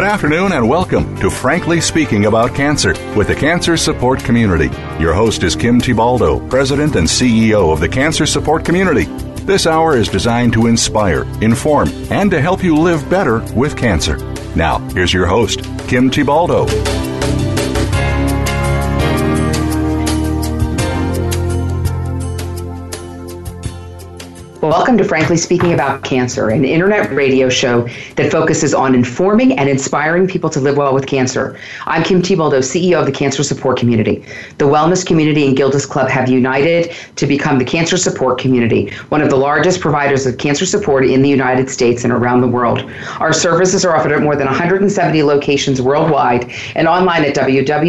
afternoon and welcome to Frankly Speaking About Cancer with the Cancer Support Community. Your host is Kim Tibaldo, President and CEO of the Cancer Support Community. This hour is designed to inspire, inform, and to help you live better with cancer. Now, here's your host, Kim Tibaldo. Welcome to Frankly Speaking About Cancer, an internet radio show that focuses on informing and inspiring people to live well with cancer. I'm Kim Tibaldo, CEO of the Cancer Support Community. The wellness community and Gilda's Club have united to become the Cancer Support Community, one of the largest providers of cancer support in the United States and around the world. Our services are offered at more than 170 locations worldwide and online at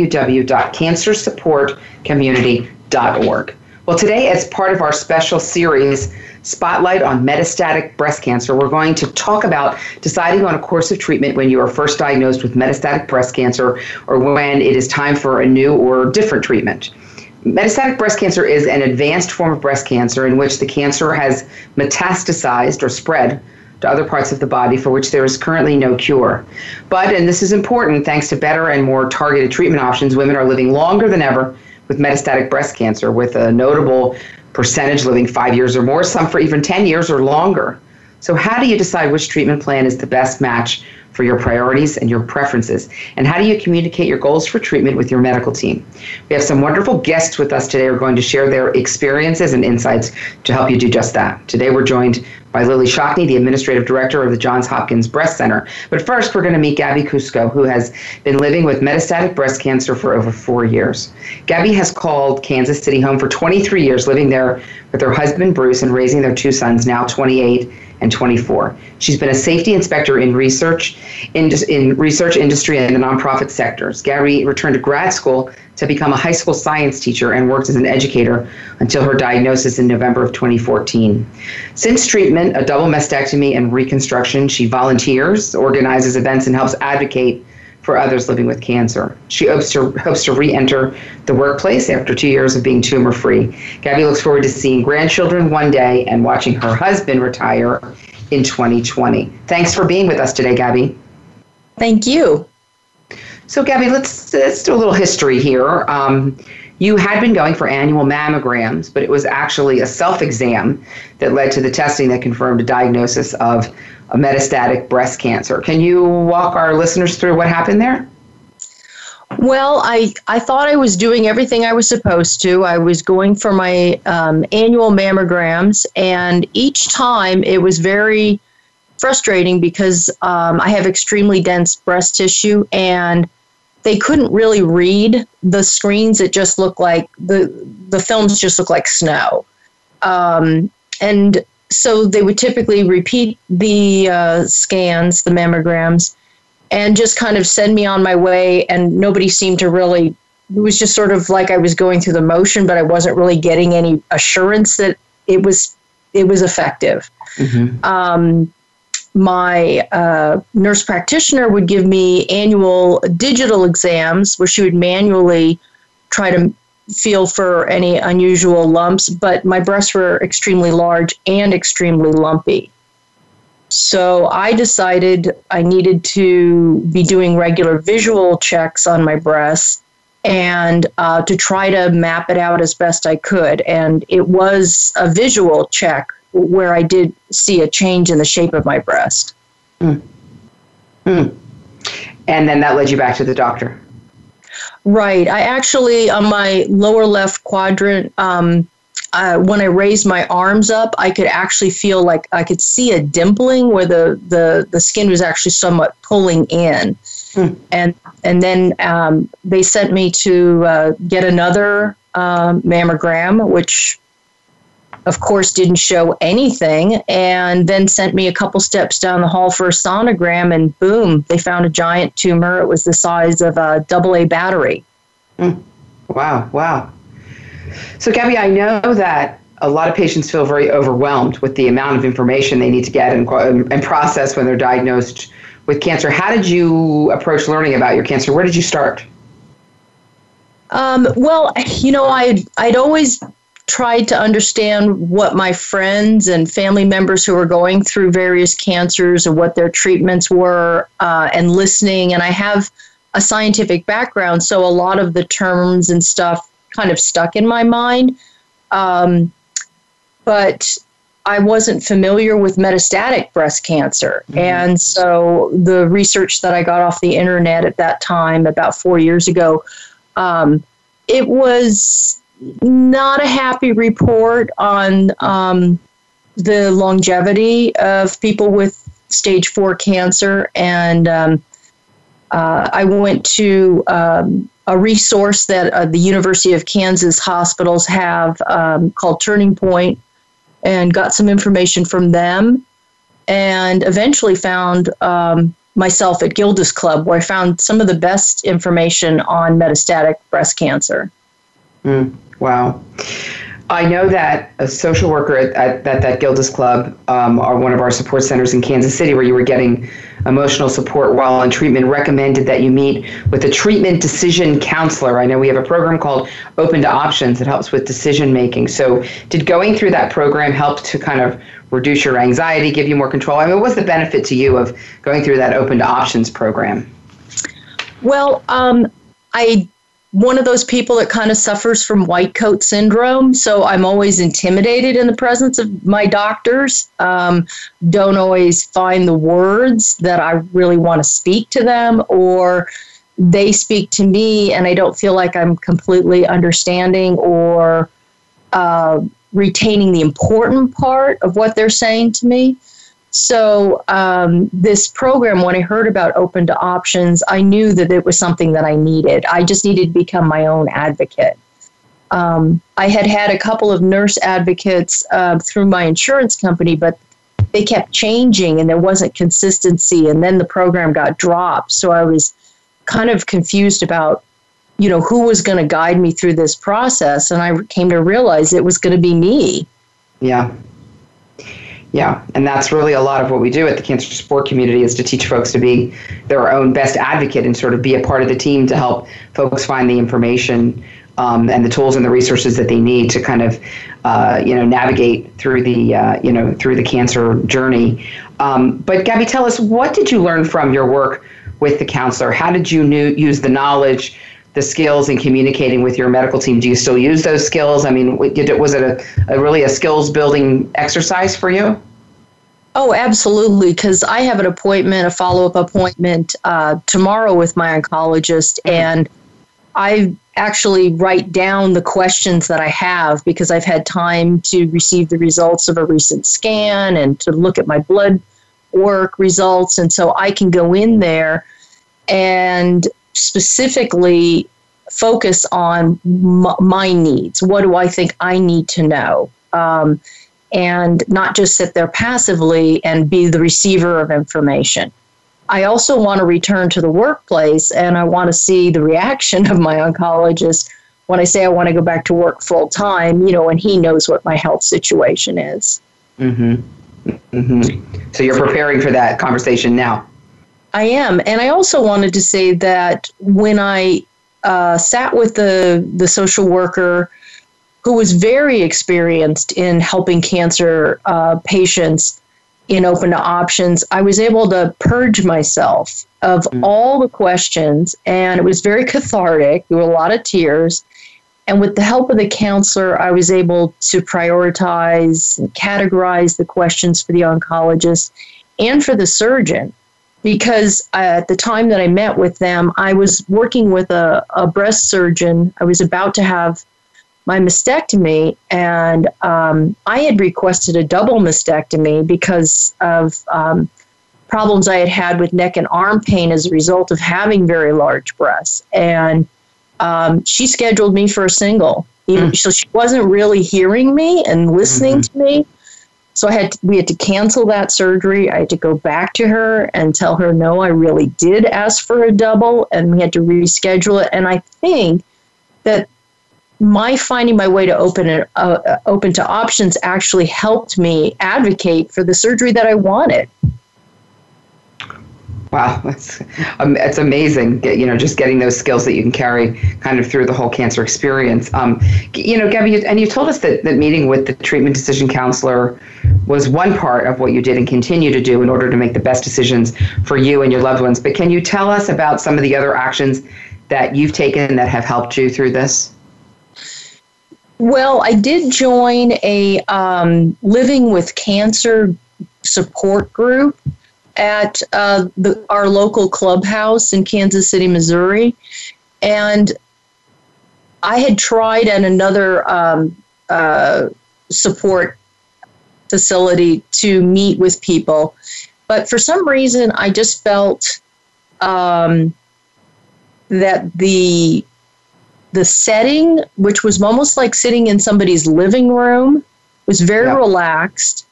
www.cancersupportcommunity.org. Well, today, as part of our special series, Spotlight on Metastatic Breast Cancer, we're going to talk about deciding on a course of treatment when you are first diagnosed with metastatic breast cancer or when it is time for a new or different treatment. Metastatic breast cancer is an advanced form of breast cancer in which the cancer has metastasized or spread to other parts of the body for which there is currently no cure. But, and this is important, thanks to better and more targeted treatment options, women are living longer than ever with metastatic breast cancer, with a notable percentage living 5 years or more, some for even 10 years or longer. So how do you decide which treatment plan is the best match for your priorities and your preferences? And how do you communicate your goals for treatment with your medical team? We have some wonderful guests with us today who are going to share their experiences and insights to help you do just that. Today we're joined by Lily Shockney, the Administrative Director of the Johns Hopkins Breast Center. But first, we're going to meet Gabby Cusco, who has been living with metastatic breast cancer for over 4 years. Gabby has called Kansas City home for 23 years, living there with her husband, Bruce, and raising their two sons, now 28 and 24. She's been a safety inspector in research industry and the nonprofit sectors. Gabby returned to grad school to become a high school science teacher and worked as an educator until her diagnosis in November of 2014. Since treatment, a double mastectomy and reconstruction, she volunteers, organizes events, and helps advocate for others living with cancer. She hopes to re-enter the workplace after 2 years of being tumor-free. Gabby looks forward to seeing grandchildren one day and watching her husband retire in 2020. Thanks for being with us today, Gabby. Thank you. So, Gabby, let's do a little history here. You had been going for annual mammograms, but it was actually a self-exam that led to the testing that confirmed a diagnosis of a metastatic breast cancer. Can you walk our listeners through what happened there? Well, I thought I was doing everything I was supposed to. I was going for my annual mammograms, and each time it was very frustrating because I have extremely dense breast tissue, and they couldn't really read the screens. It just looked like the films just looked like snow. And so they would typically repeat the scans, the mammograms, and just kind of send me on my way. And nobody seemed to really, it was just sort of like I was going through the motion, but I wasn't really getting any assurance that it was effective. Mm-hmm. My nurse practitioner would give me annual digital exams where she would manually try to feel for any unusual lumps, but my breasts were extremely large and extremely lumpy. So I decided I needed to be doing regular visual checks on my breasts and to try to map it out as best I could. And it was a visual check where I did see a change in the shape of my breast. Mm. Mm. And then that led you back to the doctor. Right. I actually, on my lower left quadrant, when I raised my arms up, I could actually feel like I could see a dimpling where the skin was actually somewhat pulling in. Mm. And then they sent me to get another mammogram, which of course didn't show anything, and then sent me a couple steps down the hall for a sonogram, and boom, they found a giant tumor. It was the size of a AA battery. Mm. Wow. So, Gabby, I know that a lot of patients feel very overwhelmed with the amount of information they need to get and process when they're diagnosed with cancer. How did you approach learning about your cancer? Where did you start? Well, I'd always tried to understand what my friends and family members who were going through various cancers and what their treatments were, and listening. And I have a scientific background, so a lot of the terms and stuff kind of stuck in my mind. But I wasn't familiar with metastatic breast cancer. Mm-hmm. And so the research that I got off the internet at that time, about 4 years ago, it was not a happy report on the longevity of people with stage 4 cancer. And I went to a resource that the University of Kansas hospitals have called Turning Point, and got some information from them, and eventually found myself at Gilda's Club, where I found some of the best information on metastatic breast cancer. Wow. I know that a social worker at that Gilda's Club, or one of our support centers in Kansas City, where you were getting emotional support while on treatment, recommended that you meet with a treatment decision counselor. I know we have a program called Open to Options that helps with decision making. So did going through that program help to kind of reduce your anxiety, give you more control? I mean, what was the benefit to you of going through that Open to Options program? Well, I one of those people that kind of suffers from white coat syndrome. So I'm always intimidated in the presence of my doctors. Don't always find the words that I really want to speak to them, or they speak to me and I don't feel like I'm completely understanding or retaining the important part of what they're saying to me. So this program, when I heard about Open to Options, I knew that it was something that I needed. I just needed to become my own advocate. I had a couple of nurse advocates through my insurance company, but they kept changing and there wasn't consistency, and then the program got dropped. So I was kind of confused about, who was going to guide me through this process, and I came to realize it was going to be me. Yeah, and that's really a lot of what we do at the cancer support community, is to teach folks to be their own best advocate and sort of be a part of the team to help folks find the information and the tools and the resources that they need to kind of, navigate through the cancer journey. But Gabby, tell us, what did you learn from your work with the counselor? How did you use the knowledge, the skills in communicating with your medical team? Do you still use those skills? I mean, was it really a skills building exercise for you? Oh, absolutely. Because I have a follow-up appointment tomorrow with my oncologist, and I actually write down the questions that I have because I've had time to receive the results of a recent scan and to look at my blood work results. And so I can go in there and specifically focus on my needs. What do I think I need to know? And not just sit there passively and be the receiver of information. I also want to return to the workplace, and I want to see the reaction of my oncologist when I say I want to go back to work full time, and he knows what my health situation is. Mm-hmm. Mm-hmm. So you're preparing for that conversation now. I am. And I also wanted to say that when I sat with the social worker who was very experienced in helping cancer patients in Open to Options, I was able to purge myself of all the questions, and it was very cathartic. There were a lot of tears. And with the help of the counselor, I was able to prioritize and categorize the questions for the oncologist and for the surgeon. Because at the time that I met with them, I was working with a breast surgeon. I was about to have my mastectomy, and I had requested a double mastectomy because of problems I had had with neck and arm pain as a result of having very large breasts. And she scheduled me for a single. So she wasn't really hearing me and listening to me. So we had to cancel that surgery. I had to go back to her and tell her, no, I really did ask for a double, and we had to reschedule it. And I think that my finding my way to open to options actually helped me advocate for the surgery that I wanted. Wow, it's amazing. Just getting those skills that you can carry kind of through the whole cancer experience. Gabby, and you told us that meeting with the treatment decision counselor was one part of what you did and continue to do in order to make the best decisions for you and your loved ones. But can you tell us about some of the other actions that you've taken that have helped you through this? Well, I did join a Living with Cancer support group at our local clubhouse in Kansas City, Missouri. And I had tried at another support facility to meet with people. But for some reason, I just felt that the setting, which was almost like sitting in somebody's living room, was very relaxed.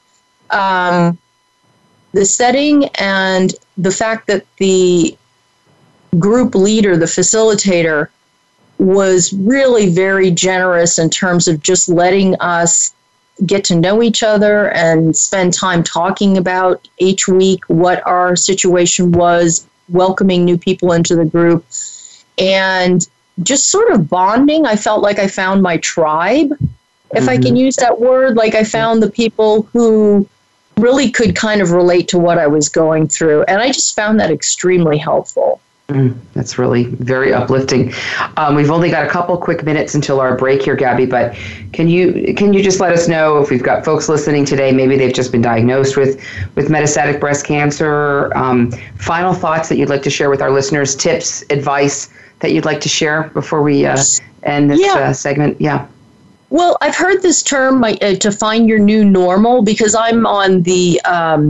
The setting and the fact that the group leader, the facilitator, was really very generous in terms of just letting us get to know each other and spend time talking about each week what our situation was, welcoming new people into the group, and just sort of bonding. I felt like I found my tribe, if I can use that word. Like I found the people who really could kind of relate to what I was going through. And I just found that extremely helpful. That's really very uplifting. We've only got a couple quick minutes until our break here, Gabby, but can you just let us know if we've got folks listening today, maybe they've just been diagnosed with metastatic breast cancer, final thoughts that you'd like to share with our listeners, tips, advice that you'd like to share before we end this segment? Yeah. Well, I've heard this term to find your new normal, because I'm on the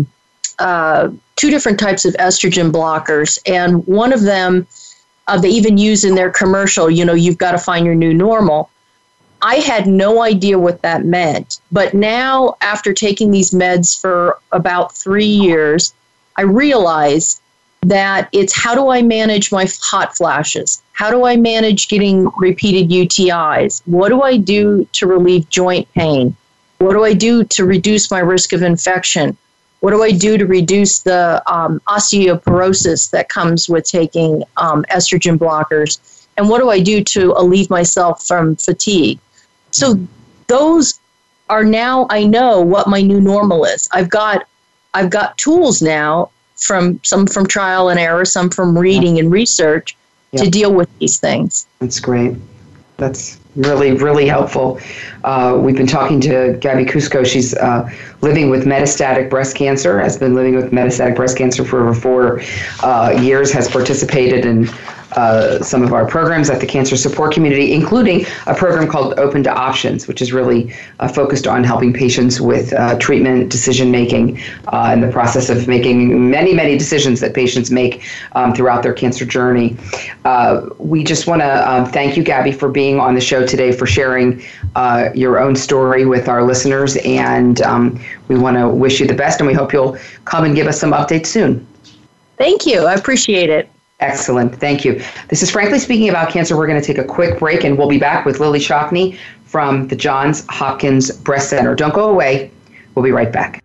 2 different types of estrogen blockers. And one of them, they even use in their commercial, you've got to find your new normal. I had no idea what that meant. But now, after taking these meds for about 3 years, I realize that it's how do I manage my hot flashes? How do I manage getting repeated UTIs? What do I do to relieve joint pain? What do I do to reduce my risk of infection? What do I do to reduce the osteoporosis that comes with taking estrogen blockers? And what do I do to alleviate myself from fatigue? So those are now, I know what my new normal is. I've got tools now, some from trial and error, some from reading and research, to deal with these things. That's great. That's really, really helpful. We've been talking to Gabby Cusco. She's living with metastatic breast cancer, has been living with metastatic breast cancer for over 4 years, has participated in some of our programs at the Cancer Support Community, including a program called Open to Options, which is really focused on helping patients with treatment decision-making in the process of making many, many decisions that patients make throughout their cancer journey. We just want to thank you, Gabby, for being on the show today, for sharing your own story with our listeners, and we want to wish you the best, and we hope you'll come and give us some updates soon. Thank you. I appreciate it. Excellent. Thank you. This is Frankly Speaking About Cancer. We're going to take a quick break, and we'll be back with Lily Shockney from the Johns Hopkins Breast Center. Don't go away. We'll be right back.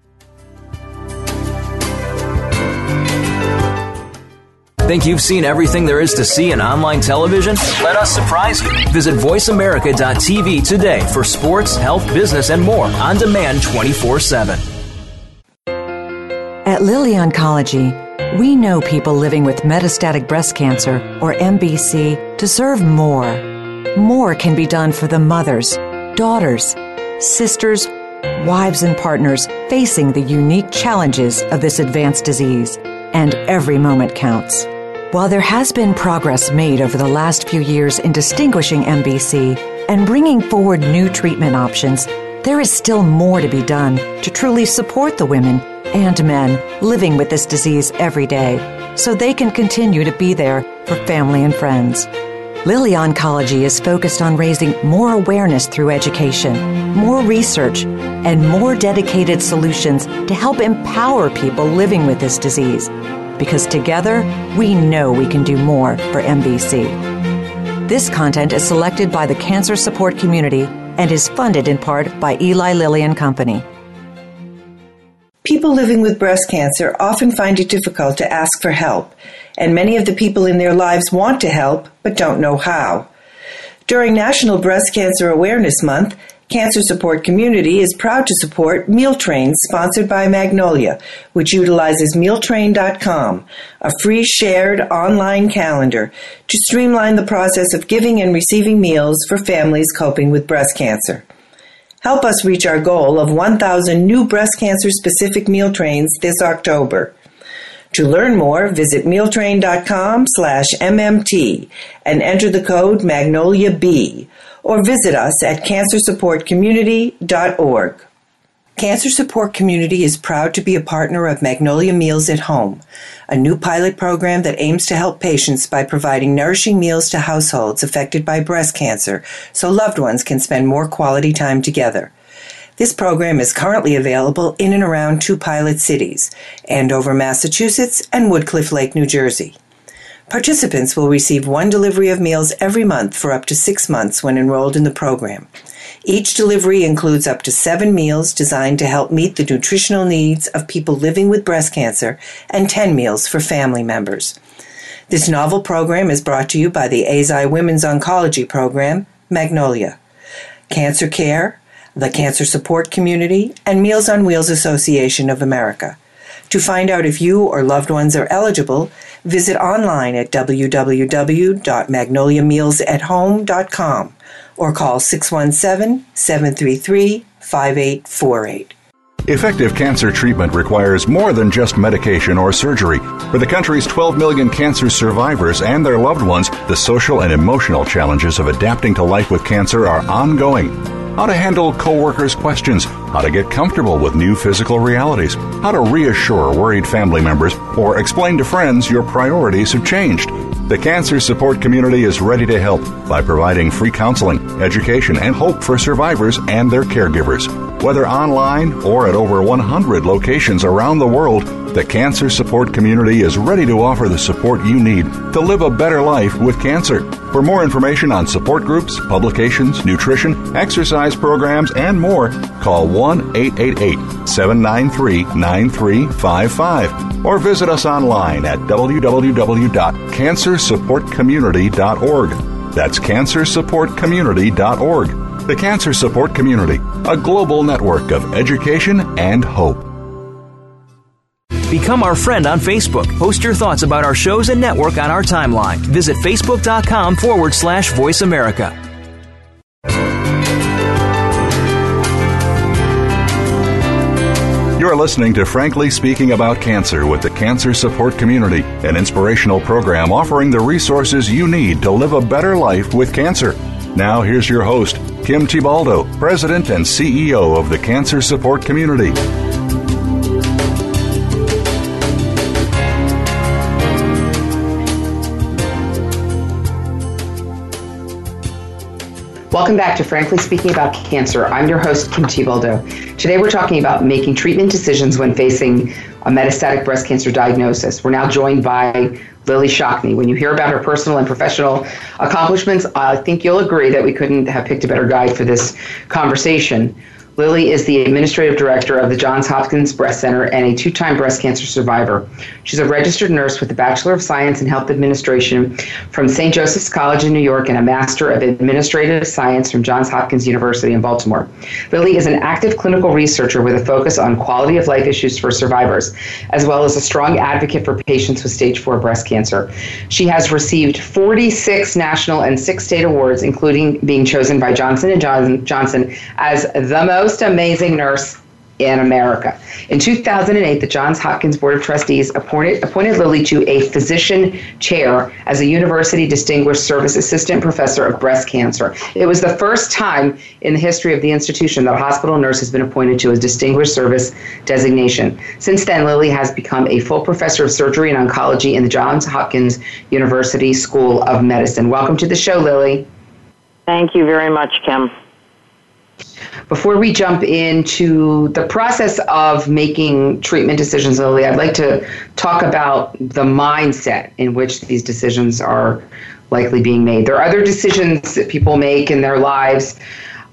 Think you've seen everything there is to see in online television? Let us surprise you. Visit voiceamerica.tv today for sports, health, business, and more on demand 24/7. At Lilly Oncology, we know people living with metastatic breast cancer, or MBC, deserve more. More can be done for the mothers, daughters, sisters, wives, and partners facing the unique challenges of this advanced disease. And every moment counts. While there has been progress made over the last few years in distinguishing MBC and bringing forward new treatment options, there is still more to be done to truly support the women and men living with this disease every day, so they can continue to be there for family and friends. Lilly Oncology is focused on raising more awareness through education, more research, and more dedicated solutions to help empower people living with this disease. Because together, we know we can do more for MBC. This content is selected by the Cancer Support Community and is funded in part by Eli Lilly and Company. People living with breast cancer often find it difficult to ask for help, and many of the people in their lives want to help but don't know how. During National Breast Cancer Awareness Month, Cancer Support Community is proud to support Meal Trains sponsored by Magnolia, which utilizes mealtrain.com, a free shared online calendar to streamline the process of giving and receiving meals for families coping with breast cancer. Help us reach our goal of 1,000 new breast cancer-specific meal trains this October. To learn more, visit mealtrain.com/MMT and enter the code MagnoliaB, or visit us at cancersupportcommunity.org. Cancer Support Community is proud to be a partner of Magnolia Meals at Home, a new pilot program that aims to help patients by providing nourishing meals to households affected by breast cancer so loved ones can spend more quality time together. This program is currently available in and around 2 pilot cities, Andover, Massachusetts, and Woodcliff Lake, New Jersey. Participants will receive 1 delivery of meals every month for up to 6 months when enrolled in the program. Each delivery includes up to 7 meals designed to help meet the nutritional needs of people living with breast cancer and 10 meals for family members. This novel program is brought to you by the AZI Women's Oncology Program, Magnolia, Cancer Care, the Cancer Support Community, and Meals on Wheels Association of America. To find out if you or loved ones are eligible, visit online at www.magnoliamealsathome.com or call 617-733-5848. Effective cancer treatment requires more than just medication or surgery. For the country's 12 million cancer survivors and their loved ones, the social and emotional challenges of adapting to life with cancer are ongoing. How to handle coworkers' questions, how to get comfortable with new physical realities, how to reassure worried family members, or explain to friends your priorities have changed. The Cancer Support Community is ready to help by providing free counseling, education, and hope for survivors and their caregivers. Whether online or at over 100 locations around the world, the Cancer Support Community is ready to offer the support you need to live a better life with cancer. For more information on support groups, publications, nutrition, exercise programs, and more, call 1-888-793-9355 or visit us online at www.cancersupportcommunity.org. That's cancersupportcommunity.org. The Cancer Support Community, a global network of education and hope. Become our friend on Facebook. Post your thoughts about our shows and network on our timeline. Visit facebook.com/Voice America. You're listening to Frankly Speaking About Cancer with the Cancer Support Community, an inspirational program offering the resources you need to live a better life with cancer. Now here's your host, Kim Thiboldeaux, President and CEO of the Cancer Support Community. Welcome back to Frankly Speaking About Cancer. I'm your host, Kim Thiboldeaux. Today we're talking about making treatment decisions when facing a metastatic breast cancer diagnosis. We're now joined by Lily Shockney. When you hear about her personal and professional accomplishments, I think you'll agree that we couldn't have picked a better guide for this conversation. Lily is the administrative director of the Johns Hopkins Breast Center and a 2-time breast cancer survivor. She's a registered nurse with a Bachelor of Science in Health Administration from St. Joseph's College in New York and a Master of Administrative Science from Johns Hopkins University in Baltimore. Lily is an active clinical researcher with a focus on quality of life issues for survivors, as well as a strong advocate for patients with stage 4 breast cancer. She has received 46 national and 6 state awards, including being chosen by Johnson & Johnson as the most amazing nurse in America. In 2008, the Johns Hopkins Board of Trustees appointed Lily to a physician chair as a University Distinguished Service Assistant Professor of Breast Cancer. It was the first time in the history of the institution that a hospital nurse has been appointed to a Distinguished Service designation. Since then, Lily has become a full professor of surgery and oncology in the Johns Hopkins University School of Medicine. Welcome to the show, Lily. Thank you very much, Kim. Before we jump into the process of making treatment decisions, Lily, I'd like to talk about the mindset in which these decisions are likely being made. There are other decisions that people make in their lives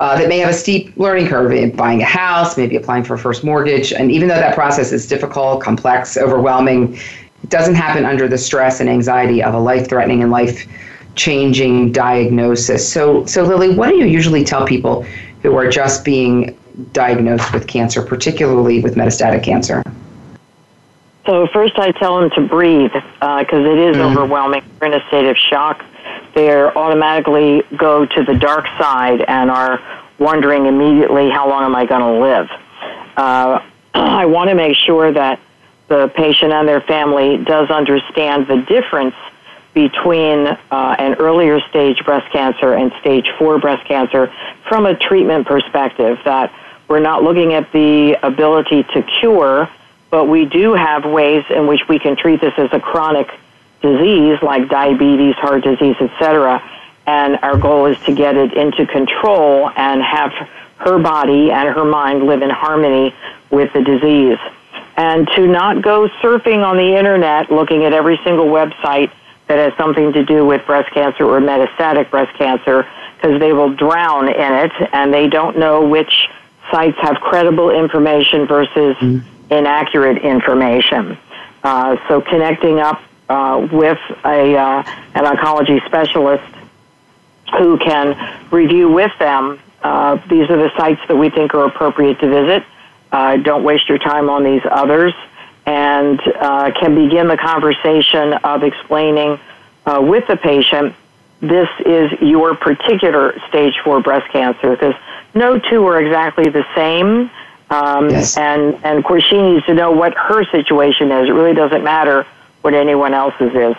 that may have a steep learning curve in buying a house, maybe applying for a first mortgage. And even though that process is difficult, complex, overwhelming, it doesn't happen under the stress and anxiety of a life-threatening and life-changing diagnosis. So Lily, what do you usually tell people who are just being diagnosed with cancer, particularly with metastatic cancer? So first I tell them to breathe because it is overwhelming. They're in a state of shock. They automatically go to the dark side and are wondering immediately, how long am I going to live? I want to make sure that the patient and their family does understand the difference between an earlier stage breast cancer and stage 4 breast cancer from a treatment perspective, that we're not looking at the ability to cure, but we do have ways in which we can treat this as a chronic disease like diabetes, heart disease, etc. And our goal is to get it into control and have her body and her mind live in harmony with the disease. And to not go surfing on the internet looking at every single website that has something to do with breast cancer or metastatic breast cancer, because they will drown in it and they don't know which sites have credible information versus inaccurate information. So connecting up with an oncology specialist who can review with them, these are the sites that we think are appropriate to visit. Don't waste your time on these others, and can begin the conversation of explaining with the patient, this is your particular stage 4 breast cancer, because no two are exactly the same. Yes. And of course, she needs to know what her situation is. It really doesn't matter what anyone else's is.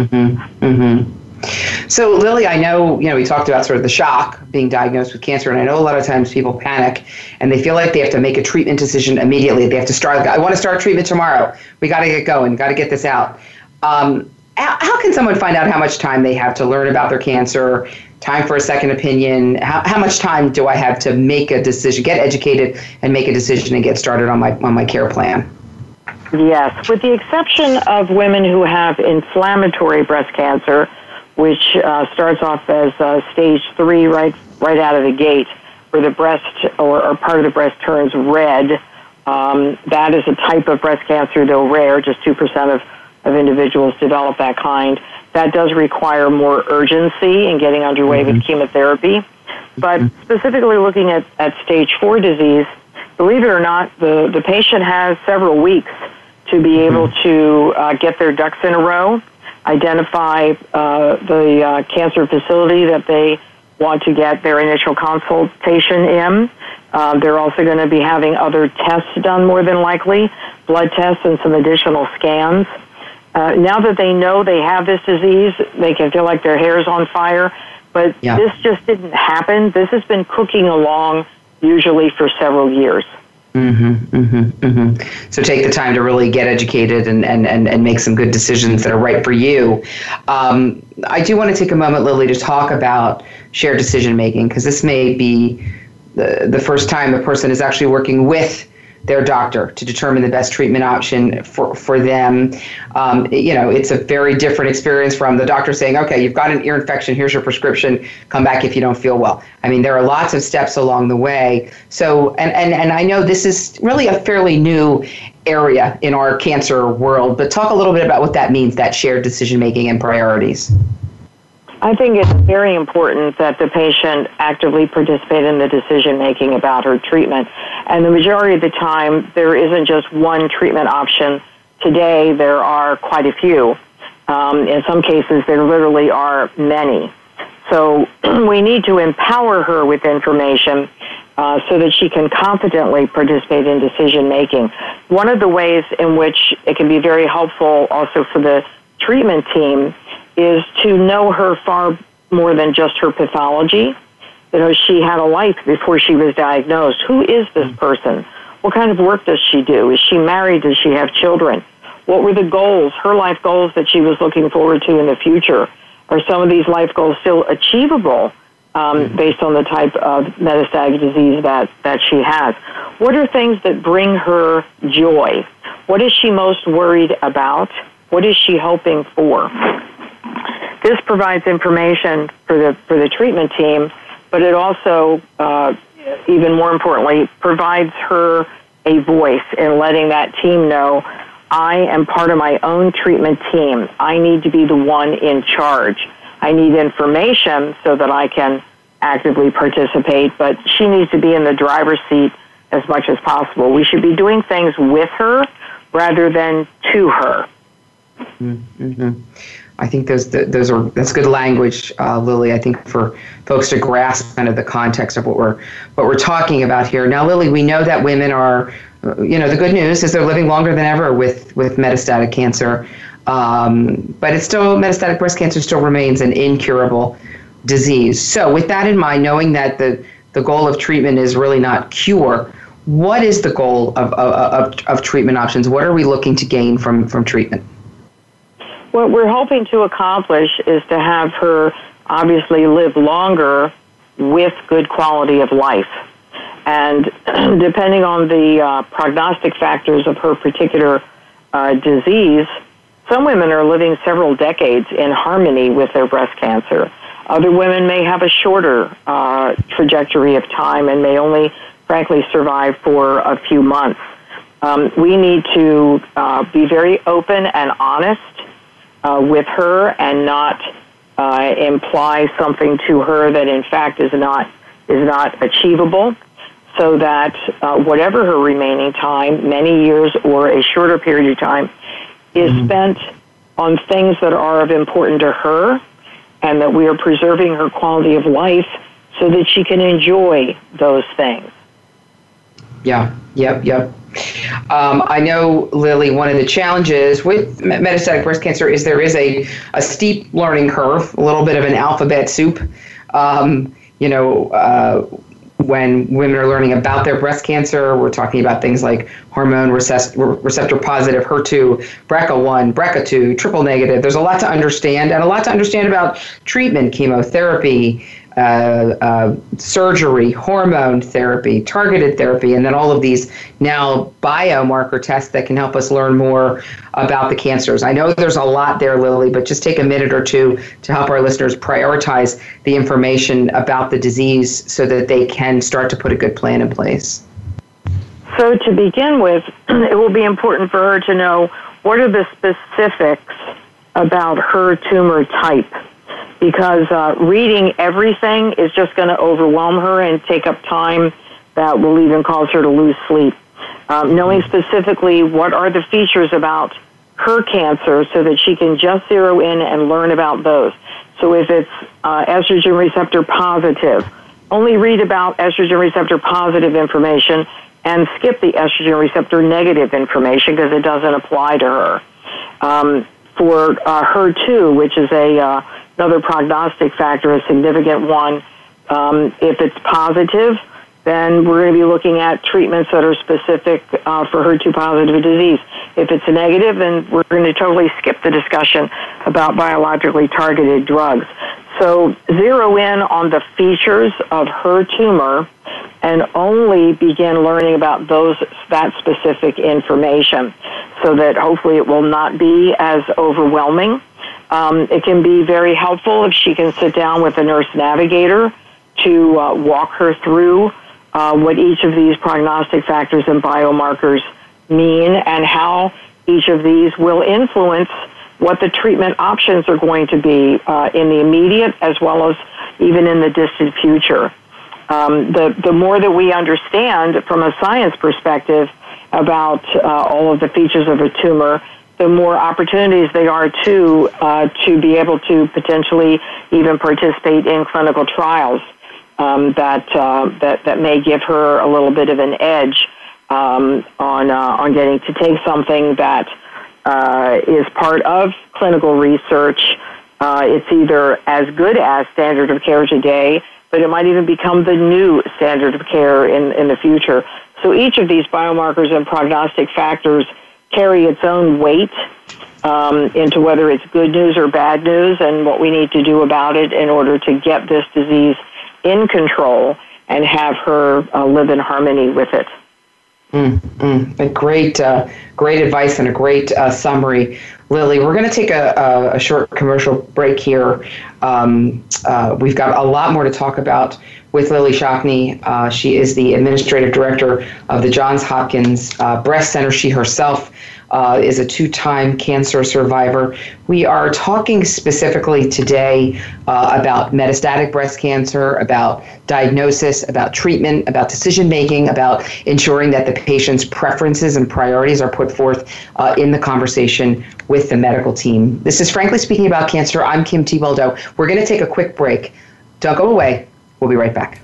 So, Lily, I know, we talked about sort of the shock being diagnosed with cancer, and I know a lot of times people panic and they feel like they have to make a treatment decision immediately. They have to start, I want to start treatment tomorrow. We got to get going, got to get this out. How can someone find out how much time they have to learn about their cancer, time for a second opinion? How much time do I have to make a decision, get educated and make a decision and get started on my care plan? Yes, with the exception of women who have inflammatory breast cancer, which starts off as stage 3 right out of the gate, where the breast or part of the breast turns red. That is a type of breast cancer, though rare. Just 2% of individuals develop that kind. That does require more urgency in getting underway with chemotherapy. But specifically looking at stage 4 disease, believe it or not, the patient has several weeks to be able to get their ducks in a row, identify the cancer facility that they want to get their initial consultation in. They're also going to be having other tests done, more than likely, blood tests and some additional scans. Now that they know they have this disease, they can feel like their hair is on fire, but this just didn't happen. This has been cooking along usually for several years. So take the time to really get educated and make some good decisions that are right for you. I do want to take a moment, Lily, to talk about shared decision making, because this may be the first time a person is actually working with their doctor to determine the best treatment option for them. It's a very different experience from the doctor saying, okay, you've got an ear infection, here's your prescription, come back if you don't feel well. I mean, there are lots of steps along the way. So, and I know this is really a fairly new area in our cancer world, but talk a little bit about what that means, that shared decision-making and priorities. I think it's very important that the patient actively participate in the decision-making about her treatment. And the majority of the time, there isn't just one treatment option. Today, there are quite a few. In some cases, there literally are many. So we need to empower her with information so that she can confidently participate in decision-making. One of the ways in which it can be very helpful also for the treatment team is to know her far more than just her pathology. She had a life before she was diagnosed. Who is this person? What kind of work does she do? Is she married? Does she have children? What were the goals, her life goals that she was looking forward to in the future? Are some of these life goals still achievable based on the type of metastatic disease that she has? What are things that bring her joy? What is she most worried about? What is she hoping for? This provides information for the treatment team, but but it also, even more importantly, provides her a voice in letting that team know, I am part of my own treatment team. I need to be the one in charge. I need information so that I can actively participate, but she needs to be in the driver's seat as much as possible. We should be doing things with her rather than to her. Mm-hmm. I think that's good language, Lily. I think for folks to grasp kind of the context of what we're talking about here. Now, Lily, we know that women are, the good news is they're living longer than ever with metastatic cancer, but it's still, metastatic breast cancer still remains an incurable disease. So, with that in mind, knowing that the goal of treatment is really not cure, what is the goal of treatment options? What are we looking to gain from treatment? What we're hoping to accomplish is to have her obviously live longer with good quality of life. And depending on the prognostic factors of her particular disease, some women are living several decades in harmony with their breast cancer. Other women may have a shorter trajectory of time and may only, frankly, survive for a few months. We need to be very open and honest with her and not imply something to her that in fact is not achievable, so that whatever her remaining time, many years or a shorter period of time, is spent on things that are of importance to her, and that we are preserving her quality of life so that she can enjoy those things. Yeah, yep. I know, Lily, one of the challenges with metastatic breast cancer is there is a steep learning curve, a little bit of an alphabet soup. When women are learning about their breast cancer, we're talking about things like hormone receptor positive, HER2, BRCA1, BRCA2, triple negative. There's a lot to understand, and a lot to understand about treatment, chemotherapy, surgery, hormone therapy, targeted therapy, and then all of these now biomarker tests that can help us learn more about the cancers. I know there's a lot there, Lily, but just take a minute or two to help our listeners prioritize the information about the disease so that they can start to put a good plan in place. So to begin with, it will be important for her to know what are the specifics about her tumor type, because reading everything is just going to overwhelm her and take up time that will even cause her to lose sleep. Knowing specifically what are the features about her cancer so that she can just zero in and learn about those. So if it's estrogen receptor positive, only read about estrogen receptor positive information and skip the estrogen receptor negative information because it doesn't apply to her. For HER2, which is another prognostic factor, a significant one, if it's positive, then we're going to be looking at treatments that are specific for HER2 positive disease. If it's a negative, then we're going to totally skip the discussion about biologically targeted drugs. So zero in on the features of her tumor and only begin learning about that specific information so that hopefully it will not be as overwhelming. It can be very helpful if she can sit down with a nurse navigator to walk her through what each of these prognostic factors and biomarkers mean and how each of these will influence what the treatment options are going to be in the immediate as well as even in the distant future. The more that we understand from a science perspective about all of the features of a tumor, the more opportunities they are to be able to potentially even participate in clinical trials that may give her a little bit of an edge on getting to take something that is part of clinical research. It's either as good as standard of care today, but it might even become the new standard of care in the future. So each of these biomarkers and prognostic factors carry its own weight into whether it's good news or bad news and what we need to do about it in order to get this disease in control and have her live in harmony with it. A great advice and a great summary, Lily. We're going to take a short commercial break here. We've got a lot more to talk about with Lily Shockney. She is the administrative director of the Johns Hopkins Breast Center. She herself is a 2-time cancer survivor. We are talking specifically today about metastatic breast cancer, about diagnosis, about treatment, about decision-making, about ensuring that the patient's preferences and priorities are put forth in the conversation with the medical team. This is Frankly Speaking About Cancer. I'm Kim Thiboldeaux. We're going to take a quick break. Don't go away. We'll be right back.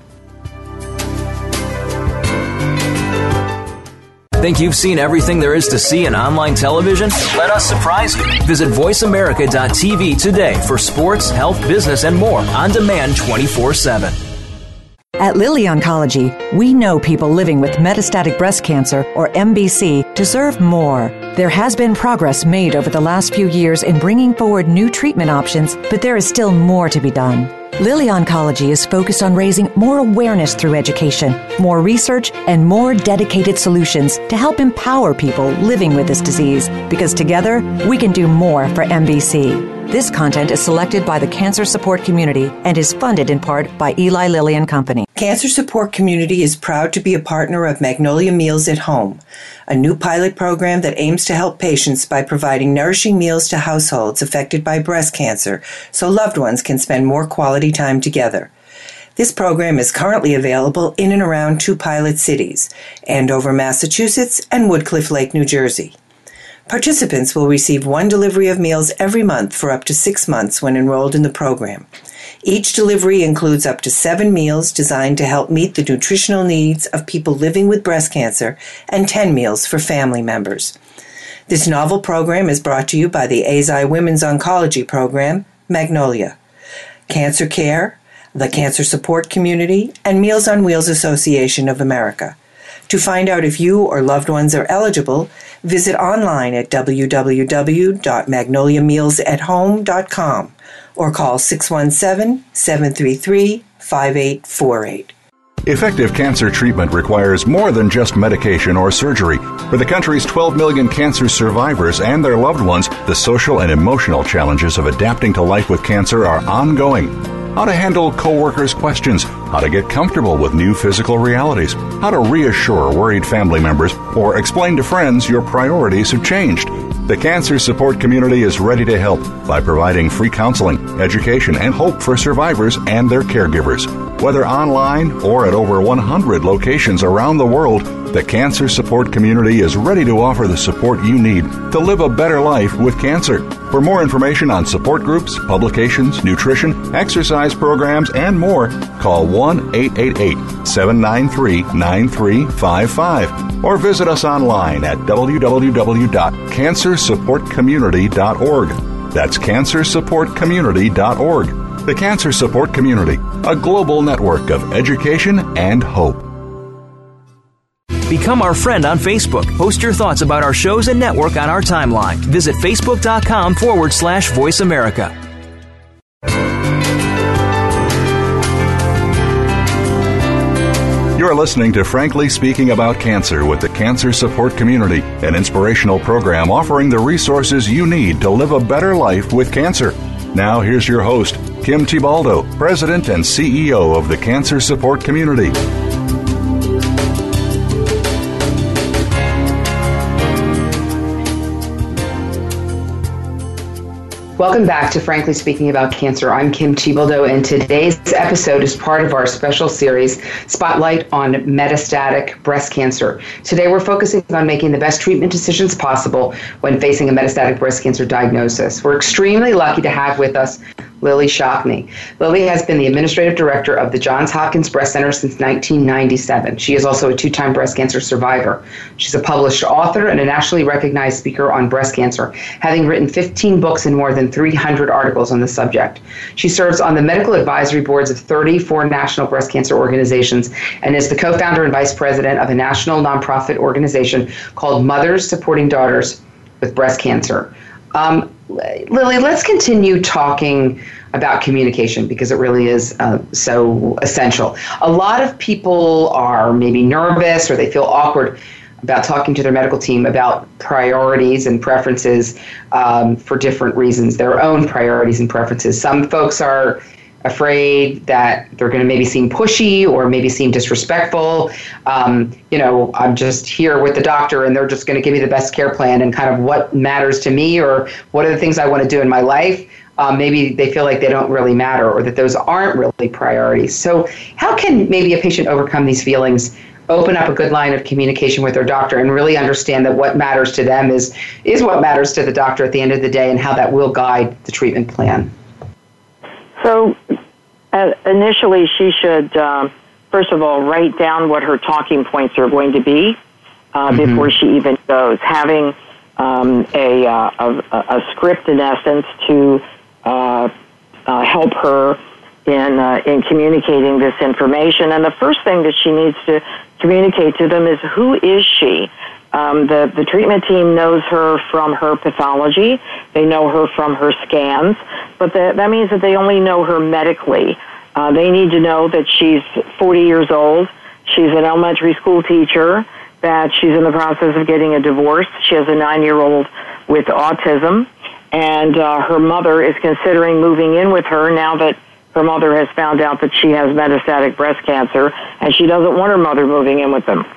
Think you've seen everything there is to see in online television? Let us surprise you. Visit voiceamerica.tv today for sports, health, business, and more on demand 24/7. At Lilly Oncology, we know people living with metastatic breast cancer, or MBC, deserve more. There has been progress made over the last few years in bringing forward new treatment options, but there is still more to be done. Lilly Oncology is focused on raising more awareness through education, more research, and more dedicated solutions to help empower people living with this disease, because together we can do more for MBC. This content is selected by the Cancer Support Community and is funded in part by Eli Lilly and Company. Cancer Support Community is proud to be a partner of Magnolia Meals at Home, a new pilot program that aims to help patients by providing nourishing meals to households affected by breast cancer so loved ones can spend more quality time together. This program is currently available in and around 2 pilot cities, Andover, Massachusetts, and Woodcliff Lake, New Jersey. Participants will receive 1 delivery of meals every month for up to 6 months when enrolled in the program. Each delivery includes up to 7 meals designed to help meet the nutritional needs of people living with breast cancer and 10 meals for family members. This novel program is brought to you by the AZI Women's Oncology Program, Magnolia, Cancer Care, the Cancer Support Community, and Meals on Wheels Association of America. To find out if you or loved ones are eligible, visit online at www.magnoliamealsathome.com or call 617-733-5848. Effective cancer treatment requires more than just medication or surgery. For the country's 12 million cancer survivors and their loved ones, the social and emotional challenges of adapting to life with cancer are ongoing. How to handle coworkers' questions, how to get comfortable with new physical realities, how to reassure worried family members, or explain to friends your priorities have changed. The Cancer Support Community is ready to help by providing free counseling, education, and hope for survivors and their caregivers. Whether online or at over 100 locations around the world, the Cancer Support Community is ready to offer the support you need to live a better life with cancer. For more information on support groups, publications, nutrition, exercise programs, and more, call 1-888-793-9355 or visit us online at www.cancersupportcommunity.org. That's cancersupportcommunity.org. The Cancer Support Community, a global network of education and hope. Become our friend on Facebook. Post your thoughts about our shows and network on our timeline. Visit facebook.com/Voice America. You're listening to Frankly Speaking About Cancer with the Cancer Support Community, an inspirational program offering the resources you need to live a better life with cancer. Now here's your host, Kim Thiboldeaux, President and CEO of the Cancer Support Community. Welcome back to Frankly Speaking About Cancer. I'm Kim Thiboldeaux, and today's episode is part of our special series, Spotlight on Metastatic Breast Cancer. Today we're focusing on making the best treatment decisions possible when facing a metastatic breast cancer diagnosis. We're extremely lucky to have with us Lily Shockney. Lily has been the administrative director of the Johns Hopkins Breast Center since 1997. She is also a 2-time breast cancer survivor. She's a published author and a nationally recognized speaker on breast cancer, having written 15 books and more than 300 articles on the subject. She serves on the medical advisory boards of 34 national breast cancer organizations and is the co-founder and vice president of a national nonprofit organization called Mothers Supporting Daughters with Breast Cancer. Lily, let's continue talking about communication because it really is so essential. A lot of people are maybe nervous or they feel awkward about talking to their medical team about priorities and preferences for different reasons, their own priorities and preferences. Some folks are afraid that they're going to maybe seem pushy or maybe seem disrespectful. I'm just here with the doctor and they're just going to give me the best care plan and kind of what matters to me or what are the things I want to do in my life. Maybe they feel like they don't really matter or that those aren't really priorities. So how can maybe a patient overcome these feelings, open up a good line of communication with their doctor and really understand that what matters to them is what matters to the doctor at the end of the day and how that will guide the treatment plan? So initially she should, first of all, write down what her talking points are going to be before she even goes. Having a script, in essence, to help her in communicating this information. And the first thing that she needs to communicate to them is, who is she? The treatment team knows her from her pathology. They know her from her scans, but that means that they only know her medically. They need to know that she's 40 years old, she's an elementary school teacher, that she's in the process of getting a divorce, she has a 9-year-old with autism, and her mother is considering moving in with her now that her mother has found out that she has metastatic breast cancer, and she doesn't want her mother moving in with them.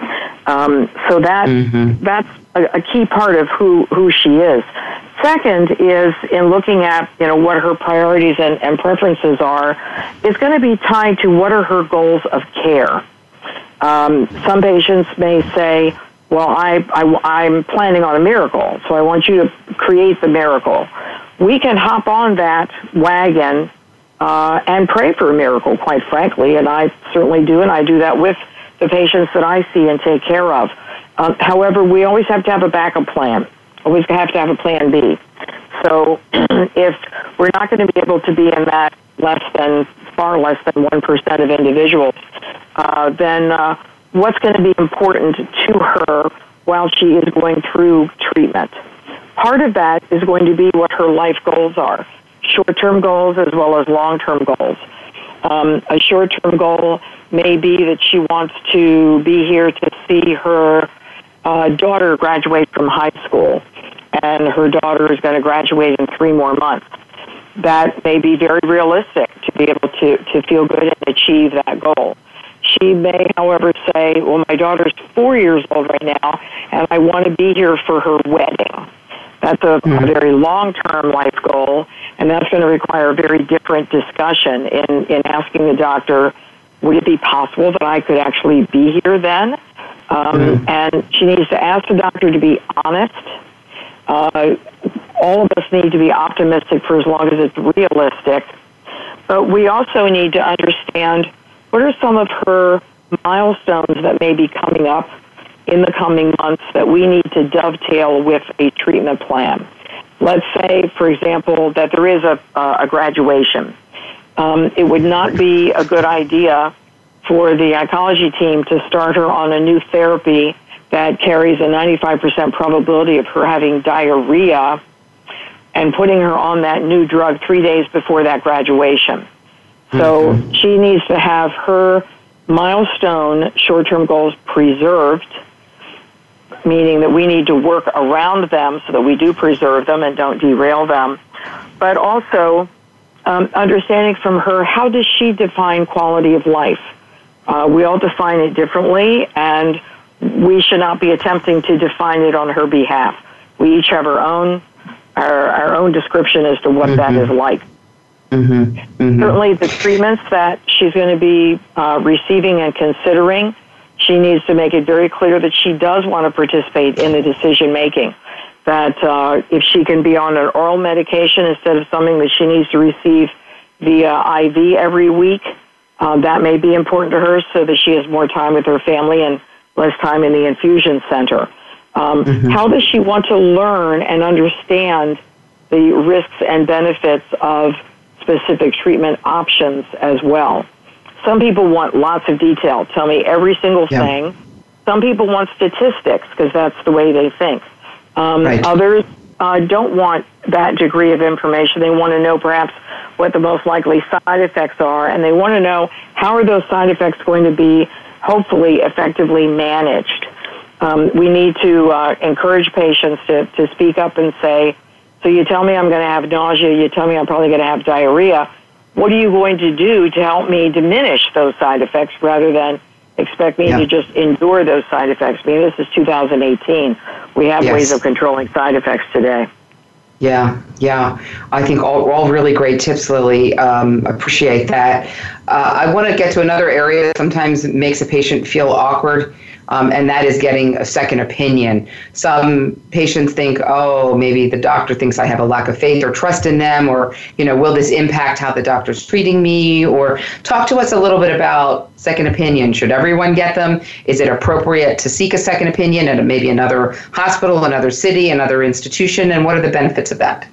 So that's a key part of who she is. Second is, in looking at what her priorities and preferences are, is going to be tied to what are her goals of care. Some patients may say, well, I'm planning on a miracle, so I want you to create the miracle. We can hop on that wagon and pray for a miracle, quite frankly, and I certainly do, and I do that with the patients that I see and take care of. However, we always have to have a backup plan. Always have to have a plan B. So if we're not going to be able to be in that far less than 1% of individuals, then what's going to be important to her while she is going through treatment? Part of that is going to be what her life goals are, short-term goals as well as long-term goals. A short-term goal may be that she wants to be here to see her daughter graduate from high school, and her daughter is going to graduate in 3 more months. That may be very realistic to be able to feel good and achieve that goal. She may, however, say, well, my daughter's 4 years old right now, and I want to be here for her wedding. That's a very long-term life goal, and that's going to require a very different discussion in asking the doctor, would it be possible that I could actually be here then? And she needs to ask the doctor to be honest. All of us need to be optimistic for as long as it's realistic. But we also need to understand what are some of her milestones that may be coming up in the coming months that we need to dovetail with a treatment plan. Let's say, for example, that there is a graduation. It would not be a good idea for the oncology team to start her on a new therapy that carries a 95% probability of her having diarrhea and putting her on that new drug 3 days before that graduation. So she needs to have her milestone short-term goals preserved, meaning that we need to work around them so that we do preserve them and don't derail them. But also understanding from her, how does she define quality of life? We all define it differently, and we should not be attempting to define it on her behalf. We each have our own description as to what that is like. Certainly the treatments that she's going to be receiving and considering, she needs to make it very clear that she does want to participate in the decision-making, that if she can be on an oral medication instead of something that she needs to receive via IV every week, that may be important to her so that she has more time with her family and less time in the infusion center. How does she want to learn and understand the risks and benefits of specific treatment options as well? Some people want lots of detail. Tell me every single thing. Some people want statistics because that's the way they think. Others don't want that degree of information. They want to know perhaps what the most likely side effects are, and they want to know how are those side effects going to be hopefully effectively managed. We need to encourage patients to speak up and say, so you tell me I'm going to have nausea, you tell me I'm probably going to have diarrhea. what are you going to do to help me diminish those side effects rather than expect me to just endure those side effects? I mean, this is 2018. We have ways of controlling side effects today. Yeah. I think all really great tips, Lily. Appreciate that. I want to get to another area that sometimes makes a patient feel awkward, and that is getting a second opinion. Some patients think, oh, maybe the doctor thinks I have a lack of faith or trust in them, or, will this impact how the doctor's treating me? Or talk to us a little bit about second opinion. Should everyone get them? Is it appropriate to seek a second opinion at maybe another hospital, another city, another institution? And what are the benefits of that?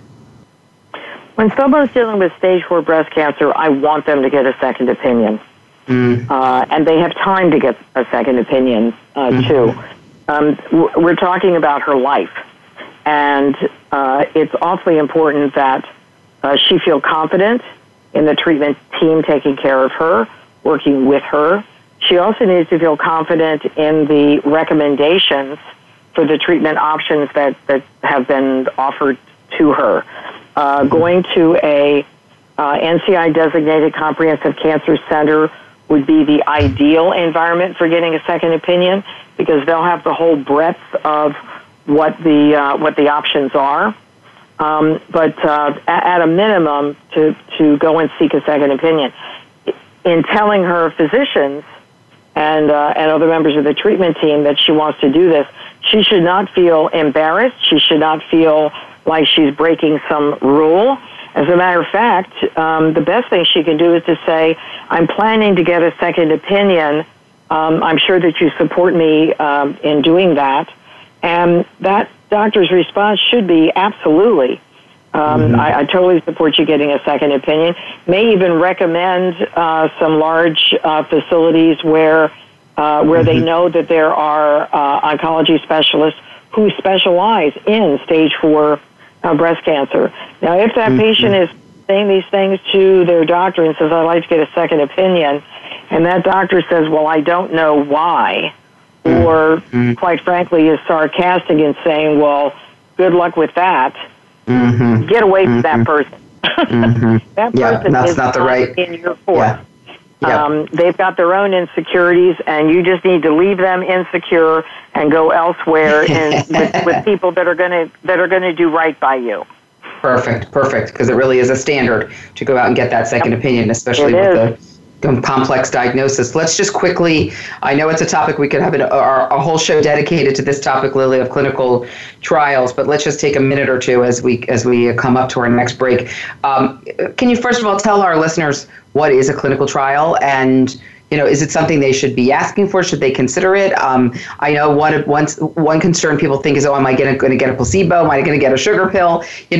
When someone's dealing with stage 4 breast cancer, I want them to get a second opinion. And they have time to get a second opinion, too. We're talking about her life. And it's awfully important that she feel confident in the treatment team taking care of her, working with her. She also needs to feel confident in the recommendations for the treatment options that have been offered to her. Going to a NCI-designated comprehensive cancer center would be the ideal environment for getting a second opinion, because they'll have the whole breadth of what the options are. But at a minimum, to go and seek a second opinion. In telling her physicians and other members of the treatment team that she wants to do this, she should not feel embarrassed. She should not feel like she's breaking some rule. As a matter of fact, the best thing she can do is to say, I'm planning to get a second opinion. I'm sure that you support me in doing that. And that doctor's response should be absolutely. I totally support you getting a second opinion. May even recommend some large facilities where they know that there are oncology specialists who specialize in stage 4 breast cancer. Now, if that patient is saying these things to their doctor and says, I'd like to get a second opinion, and that doctor says, well, I don't know why, or quite frankly is sarcastic in saying, well, good luck with that, get away from that person. That person is not in your court. They've got their own insecurities, and you just need to leave them insecure and go elsewhere with people that are going to do right by you. Perfect, because it really is a standard to go out and get that second opinion, especially with the complex diagnosis. Let's just quickly, I know it's a topic we could have a whole show dedicated to this topic, Lily, of clinical trials, but let's just take a minute or two as we come up to our next break. Can you first of all tell our listeners what is a clinical trial, and is it something they should be asking for? Should they consider it? I know one concern people think is, am I going to get a placebo? Am I going to get a sugar pill? In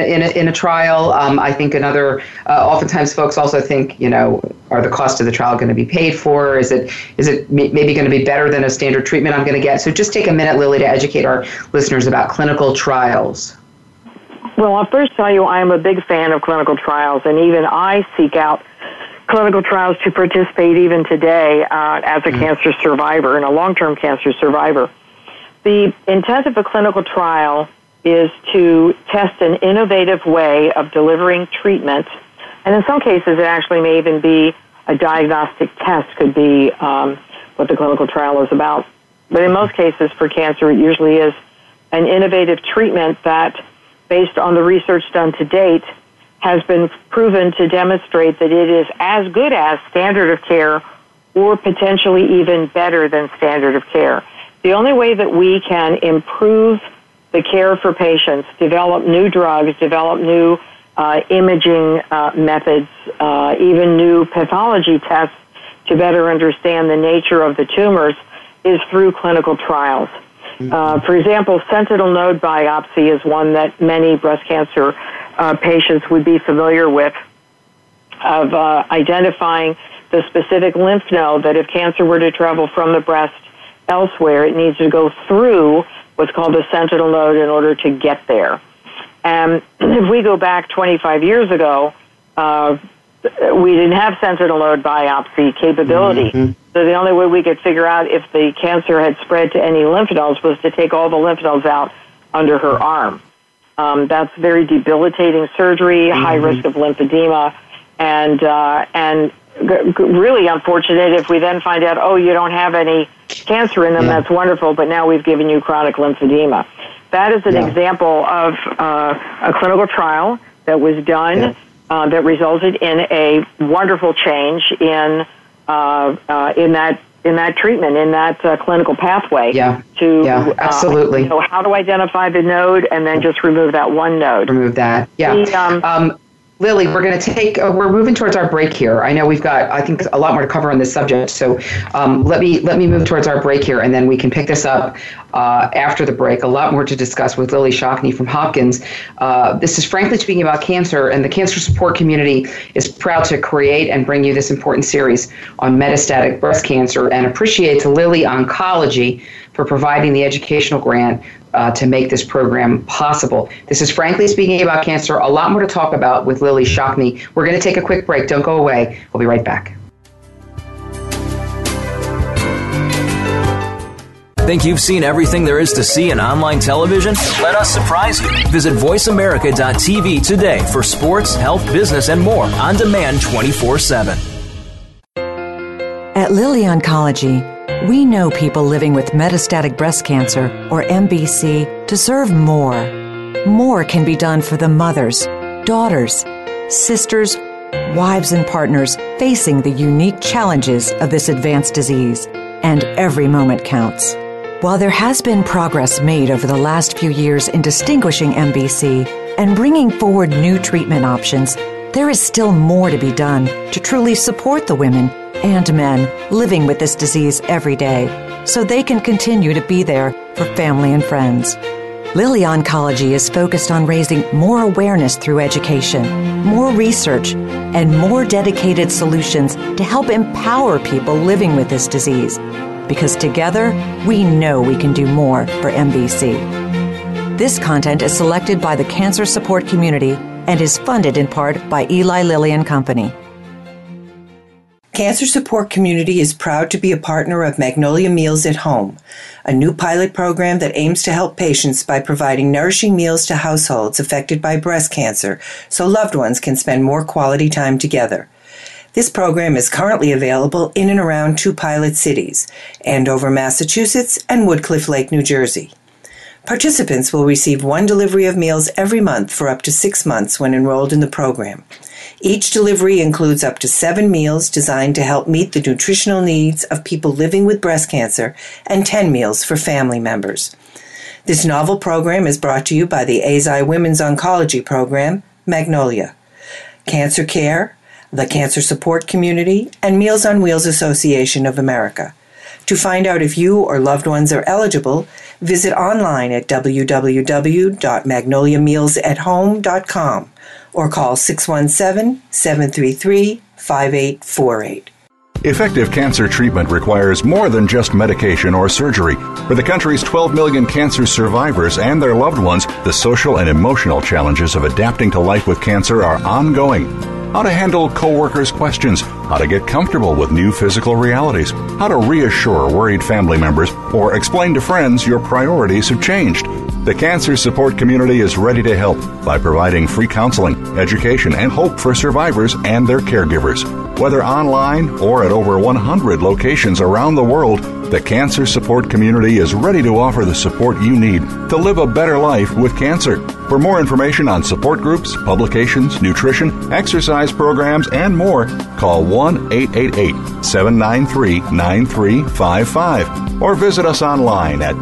a trial. I think another. Oftentimes, folks also think, are the costs of the trial going to be paid for? Is it maybe going to be better than a standard treatment I'm going to get? So just take a minute, Lily, to educate our listeners about clinical trials. Well, I'll first tell you I am a big fan of clinical trials, and even I seek out clinical trials to participate even today as a cancer survivor and a long-term cancer survivor. The intent of a clinical trial is to test an innovative way of delivering treatment, and in some cases it actually may even be a diagnostic test, could be what the clinical trial is about. But in most cases for cancer, it usually is an innovative treatment that, based on the research done to date, has been proven to demonstrate that it is as good as standard of care or potentially even better than standard of care. The only way that we can improve the care for patients, develop new drugs, develop new imaging methods, even new pathology tests to better understand the nature of the tumors, is through clinical trials. For example, sentinel node biopsy is one that many breast cancer patients would be familiar with, of identifying the specific lymph node that if cancer were to travel from the breast elsewhere, it needs to go through what's called the sentinel node in order to get there. And if we go back 25 years ago, we didn't have sentinel node biopsy capability. So the only way we could figure out if the cancer had spread to any lymph nodes was to take all the lymph nodes out under her arm. That's very debilitating surgery, high risk of lymphedema, and really unfortunate if we then find out, oh, you don't have any cancer in them. That's wonderful, but now we've given you chronic lymphedema. That is an example of a clinical trial that was done that resulted in a wonderful change in that treatment, in that clinical pathway. Absolutely. How to identify the node and then just remove that one node. Remove that. Lily, we're going to we're moving towards our break here. I know we've got, I think, a lot more to cover on this subject. So let me move towards our break here, and then we can pick this up after the break. A lot more to discuss with Lily Shockney from Hopkins. This is Frankly Speaking About Cancer, and the cancer support community is proud to create and bring you this important series on metastatic breast cancer, and appreciates Lilly Oncology for providing the educational grant to make this program possible. This is Frankly Speaking About Cancer. A lot more to talk about with Lily Shockney. We're going to take a quick break. Don't go away. We'll be right back. Think you've seen everything there is to see in online television? Let us surprise you. Visit voiceamerica.tv today for sports, health, business, and more on demand 24/7. At Lilly Oncology, we know people living with metastatic breast cancer, or MBC, deserve more. More can be done for the mothers, daughters, sisters, wives, and partners facing the unique challenges of this advanced disease, and every moment counts. While there has been progress made over the last few years in distinguishing MBC and bringing forward new treatment options, there is still more to be done to truly support the women and men living with this disease every day, so they can continue to be there for family and friends. Lilly Oncology is focused on raising more awareness through education, more research, and more dedicated solutions to help empower people living with this disease. Because together, we know we can do more for MBC. This content is selected by the Cancer Support Community and is funded in part by Eli Lilly and Company. Cancer Support Community is proud to be a partner of Magnolia Meals at Home, a new pilot program that aims to help patients by providing nourishing meals to households affected by breast cancer so loved ones can spend more quality time together. This program is currently available in and around 2 pilot cities, Andover, Massachusetts, and Woodcliff Lake, New Jersey. Participants will receive 1 delivery of meals every month for up to 6 months when enrolled in the program. Each delivery includes up to 7 meals designed to help meet the nutritional needs of people living with breast cancer and 10 meals for family members. This novel program is brought to you by the AZI Women's Oncology Program, Magnolia, Cancer Care, the Cancer Support Community, and Meals on Wheels Association of America. To find out if you or loved ones are eligible, visit online at www.magnoliamealsathome.com or call 617-733-5848. Effective cancer treatment requires more than just medication or surgery. For the country's 12 million cancer survivors and their loved ones, the social and emotional challenges of adapting to life with cancer are ongoing. How to handle coworkers' questions, how to get comfortable with new physical realities, how to reassure worried family members, or explain to friends your priorities have changed. The Cancer Support Community is ready to help by providing free counseling, education, and hope for survivors and their caregivers. Whether online or at over 100 locations around the world, the Cancer Support Community is ready to offer the support you need to live a better life with cancer. For more information on support groups, publications, nutrition, exercise programs, and more, call 1-888-793-9355 or visit us online at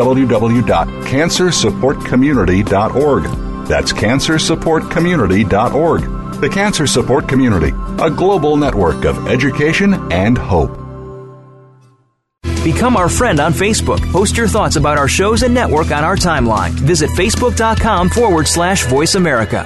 www.cancersupportcommunity.org. That's cancersupportcommunity.org. The Cancer Support Community, a global network of education and hope. Become our friend on Facebook. Post your thoughts about our shows and network on our timeline. Visit facebook.com/Voice America.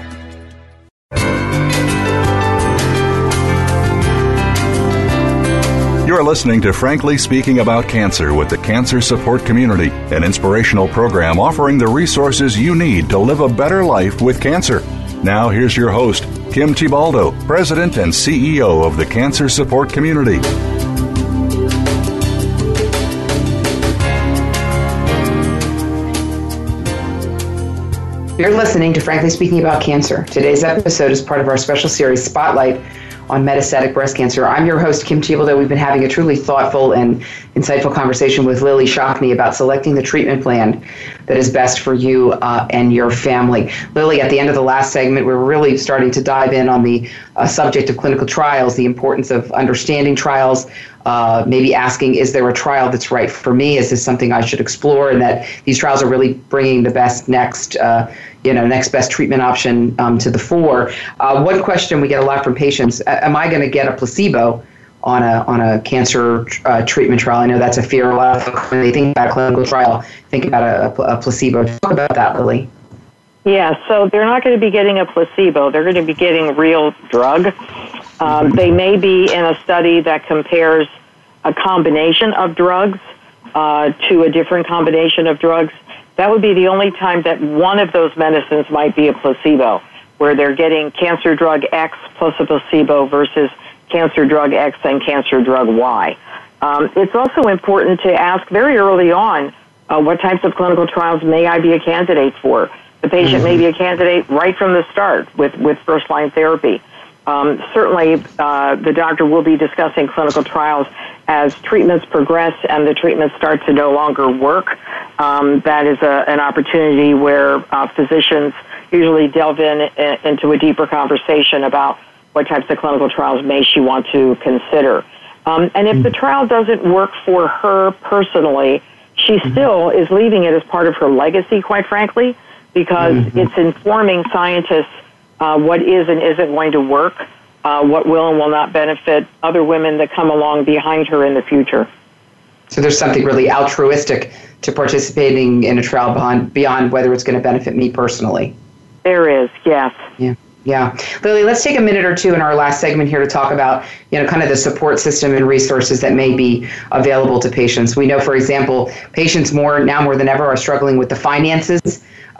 You're listening to Frankly Speaking About Cancer with the Cancer Support Community, an inspirational program offering the resources you need to live a better life with cancer. Now here's your host, Kim Tibaldo, President and CEO of the Cancer Support Community. You're listening to Frankly Speaking About Cancer. Today's episode is part of our special series, Spotlight on Metastatic Breast Cancer. I'm your host, Kim Thiboldeaux. We've been having a truly thoughtful and insightful conversation with Lily Shockney about selecting the treatment plan that is best for you and your family. Lily, at the end of the last segment, we're really starting to dive in on the subject of clinical trials, the importance of understanding trials, maybe asking, is there a trial that's right for me? Is this something I should explore? And that these trials are really bringing the best next best treatment option to the fore. One question we get a lot from patients, am I going to get a placebo on a cancer treatment trial? I know that's a fear a lot of when they think about a clinical trial, think about a placebo. Talk about that, Lily. Yeah, so they're not going to be getting a placebo. They're going to be getting real drug. They may be in a study that compares a combination of drugs to a different combination of drugs. That would be the only time that one of those medicines might be a placebo, where they're getting cancer drug X plus a placebo versus cancer drug X and cancer drug Y. It's also important to ask very early on what types of clinical trials may I be a candidate for. The patient may be a candidate right from the start with first-line therapy. Certainly, the doctor will be discussing clinical trials as treatments progress and the treatments start to no longer work. That is an opportunity where physicians usually delve into a deeper conversation about what types of clinical trials may she want to consider. And if the trial doesn't work for her personally, she still is leaving it as part of her legacy, quite frankly, because it's informing scientists what is and isn't going to work, what will and will not benefit other women that come along behind her in the future. So there's something really altruistic to participating in a trial beyond whether it's going to benefit me personally. There is, yes. Yeah. Lily, let's take a minute or two in our last segment here to talk about, kind of the support system and resources that may be available to patients. We know, for example, patients more than ever are struggling with the finances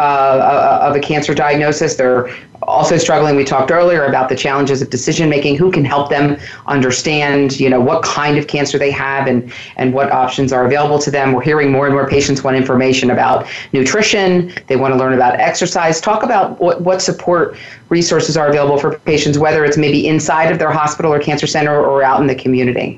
of a cancer diagnosis. They're also struggling. We talked earlier about the challenges of decision making. Who can help them understand, what kind of cancer they have and what options are available to them. We're hearing more and more patients want information about nutrition. They want to learn about exercise. Talk about what support resources are available for patients, whether it's maybe inside of their hospital or cancer center or out in the community.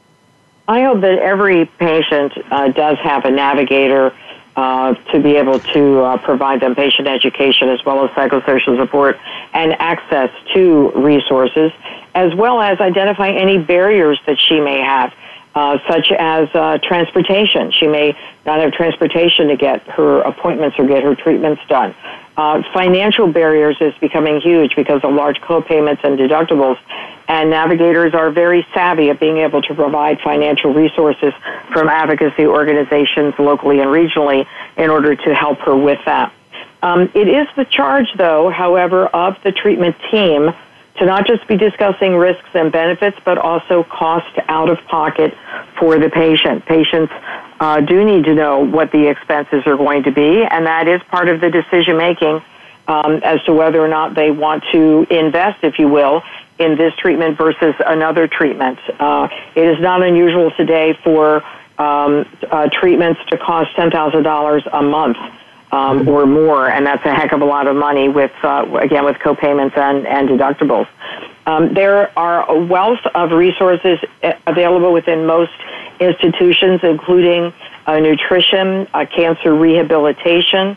I hope that every patient does have a navigator to be able to provide them patient education as well as psychosocial support and access to resources, as well as identify any barriers that she may have, such as transportation. She may not have transportation to get her appointments or get her treatments done. Financial barriers is becoming huge because of large co-payments and deductibles, and navigators are very savvy at being able to provide financial resources from advocacy organizations locally and regionally in order to help her with that. It is the charge, though, however, of the treatment team to not just be discussing risks and benefits, but also cost out of pocket for the patient. Patients do need to know what the expenses are going to be, and that is part of the decision-making as to whether or not they want to invest, if you will, in this treatment versus another treatment. It is not unusual today for treatments to cost $10,000 a month or more, and that's a heck of a lot of money with co-payments and deductibles. There are a wealth of resources available within most institutions, including nutrition, cancer rehabilitation,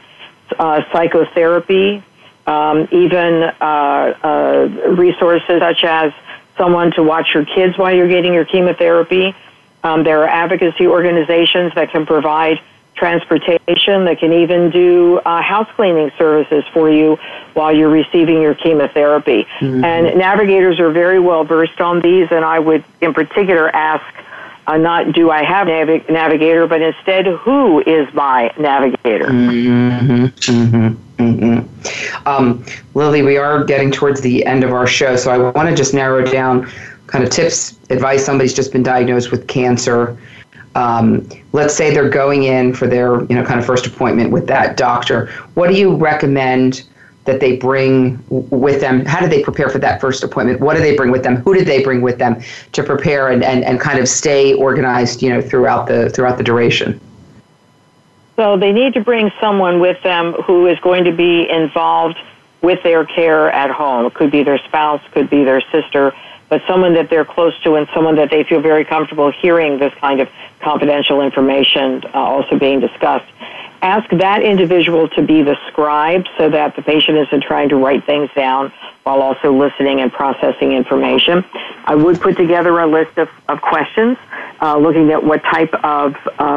psychotherapy, even resources such as someone to watch your kids while you're getting your chemotherapy. There are advocacy organizations that can provide transportation, that can even do house cleaning services for you while you're receiving your chemotherapy. And navigators are very well versed on these, and I would in particular ask not do I have a navigator, but instead who is my navigator? Lily, we are getting towards the end of our show, so I want to just narrow down kind of tips, advice. Somebody's just been diagnosed with cancer. Let's say they're going in for their, kind of first appointment with that doctor. What do you recommend that they bring with them? How do they prepare for that first appointment? What do they bring with them? Who did they bring with them to prepare and kind of stay organized, throughout the duration? So they need to bring someone with them who is going to be involved with their care at home. It could be their spouse, could be their sister, but someone that they're close to and someone that they feel very comfortable hearing this kind of confidential information also being discussed. Ask that individual to be the scribe so that the patient isn't trying to write things down while also listening and processing information. I would put together a list of questions looking at what type of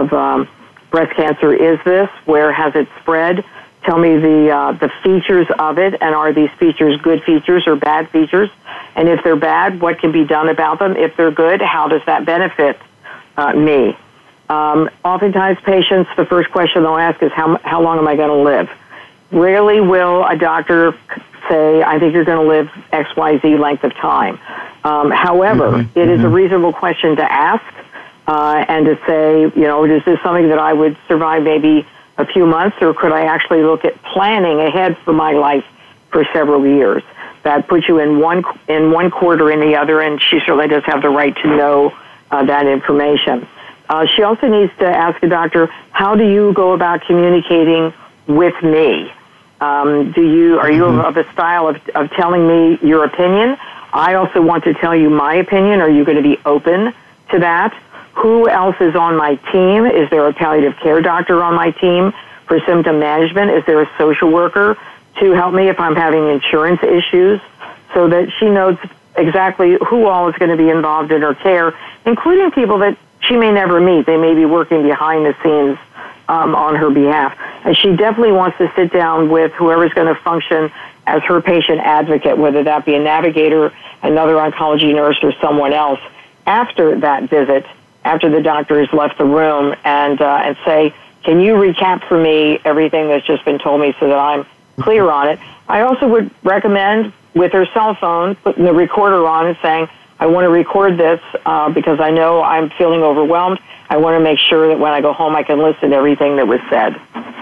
breast cancer is this, where has it spread, tell me the features of it, and are these features good features or bad features? And if they're bad, what can be done about them? If they're good, how does that benefit me? Oftentimes patients, the first question they'll ask is, how long am I going to live? Rarely will a doctor say, I think you're going to live XYZ length of time. However, it is a reasonable question to ask and to say, is this something that I would survive maybe a few months, or could I actually look at planning ahead for my life for several years? That puts you in one quarter in the other, and she certainly does have the right to know that information. She also needs to ask the doctor, how do you go about communicating with me? Are you of a style of telling me your opinion? I also want to tell you my opinion. Are you going to be open to that? Who else is on my team? Is there a palliative care doctor on my team for symptom management? Is there a social worker to help me if I'm having insurance issues? So that she knows exactly who all is going to be involved in her care, including people that she may never meet. They may be working behind the scenes on her behalf. And she definitely wants to sit down with whoever's going to function as her patient advocate, whether that be a navigator, another oncology nurse, or someone else, after that visit, after the doctor has left the room, and say, can you recap for me everything that's just been told me so that I'm clear on it? I also would recommend, with her cell phone, putting the recorder on and saying, I want to record this because I know I'm feeling overwhelmed. I want to make sure that when I go home I can listen to everything that was said.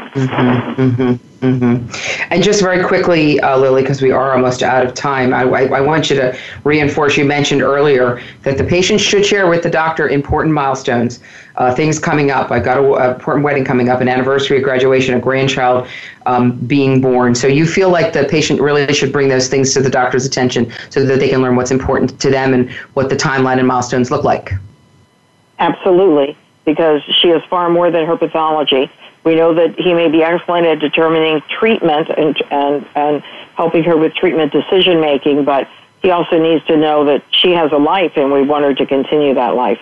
And just very quickly, Lily, because we are almost out of time, I want you to reinforce, you mentioned earlier that the patient should share with the doctor important milestones, things coming up. I've got an important wedding coming up, an anniversary, a graduation, a grandchild being born. So you feel like the patient really should bring those things to the doctor's attention so that they can learn what's important to them and what the timeline and milestones look like. Absolutely, because she is far more than her pathology. We know that he may be excellent at determining treatment and helping her with treatment decision-making, but he also needs to know that she has a life, and we want her to continue that life.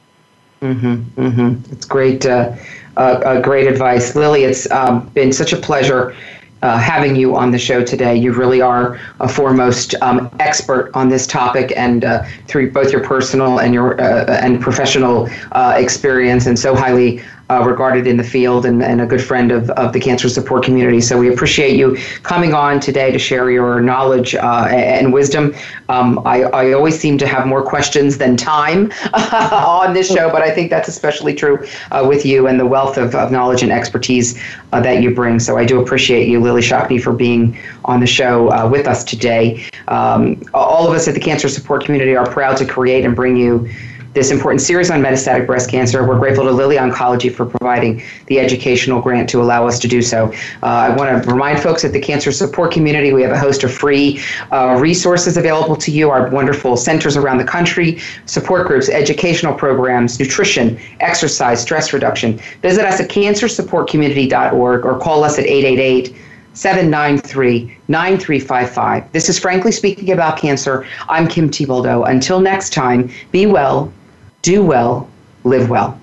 It's great, great advice. Lily, it's been such a pleasure having you on the show today. You really are a foremost expert on this topic, and through both your personal and your and professional experience, and so highly regarded in the field, and a good friend of the cancer support community. So we appreciate you coming on today to share your knowledge and wisdom. I always seem to have more questions than time on this show, but I think that's especially true with you and the wealth of knowledge and expertise that you bring. So I do appreciate you, Lily Shockney, for being on the show with us today. All of us at the cancer support community are proud to create and bring you this important series on metastatic breast cancer. We're grateful to Lilly Oncology for providing the educational grant to allow us to do so. I want to remind folks at the cancer support community, we have a host of free resources available to you, our wonderful centers around the country, support groups, educational programs, nutrition, exercise, stress reduction. Visit us at cancersupportcommunity.org or call us at 888-793-9355. This is Frankly Speaking About Cancer. I'm Kim Thiboldeaux. Until next time, be well, do well, live well.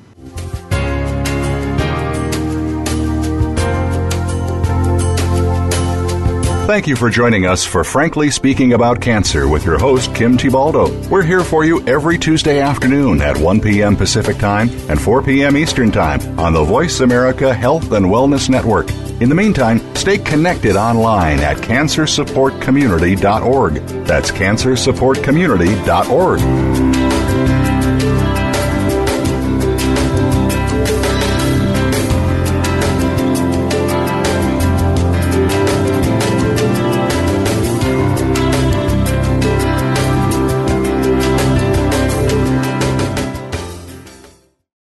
Thank you for joining us for Frankly Speaking About Cancer with your host, Kim Thiboldeaux. We're here for you every Tuesday afternoon at 1 p.m. Pacific Time and 4 p.m. Eastern Time on the Voice America Health and Wellness Network. In the meantime, stay connected online at cancersupportcommunity.org. That's cancersupportcommunity.org.